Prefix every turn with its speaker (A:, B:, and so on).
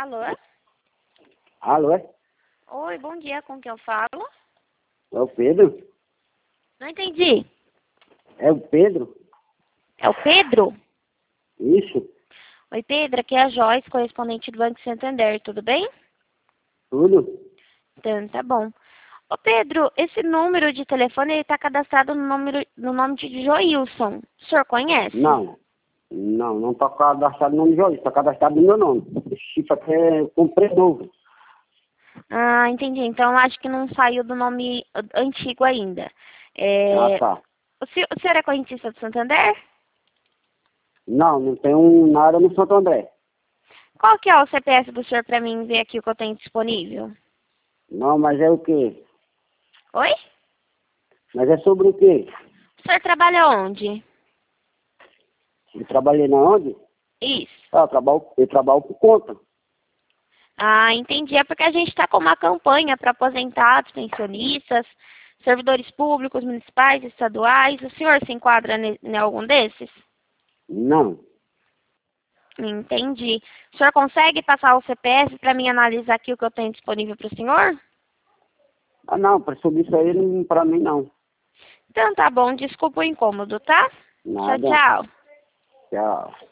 A: Alô?
B: Alô, é?
A: Oi, bom dia, com quem eu falo?
B: É o Pedro?
A: Não entendi.
B: É o Pedro?
A: É o Pedro?
B: Isso,
A: Oi, Pedro, aqui é a Joyce, correspondente do Banco Santander, tudo bem?
B: tudo?
A: Então, tá bom. Ô, Pedro, esse número de telefone está cadastrado no nome de Joilson. O senhor conhece?
B: Não tá cadastrado no nome de Jorge, tá cadastrado no meu nome. Esse chip aqui é comprei novo.
A: Ah, entendi. Então, acho que não saiu do nome antigo ainda.
B: Ah,
A: É,
B: tá.
A: o senhor é correntista do Santander?
B: Não tem nada no Santo André.
A: Qual que é o CPF do senhor para mim ver aqui o que eu tenho disponível?
B: Não, mas é o quê?
A: Oi?
B: Mas é sobre o quê?
A: O senhor trabalha onde?
B: Eu trabalhei na onde?
A: Isso.
B: Ah, eu trabalho por conta.
A: Ah, entendi. É porque a gente está com uma campanha para aposentados, pensionistas, servidores públicos, municipais, estaduais. O senhor se enquadra em algum desses?
B: Não.
A: Entendi. O senhor consegue passar o CPF para mim analisar aqui o que eu tenho disponível para o senhor?
B: Ah, não, sobre isso aí, pra mim não.
A: Então tá bom, desculpa o incômodo, tá? Tchau,
B: Nada.
A: tchau.
B: Tchau.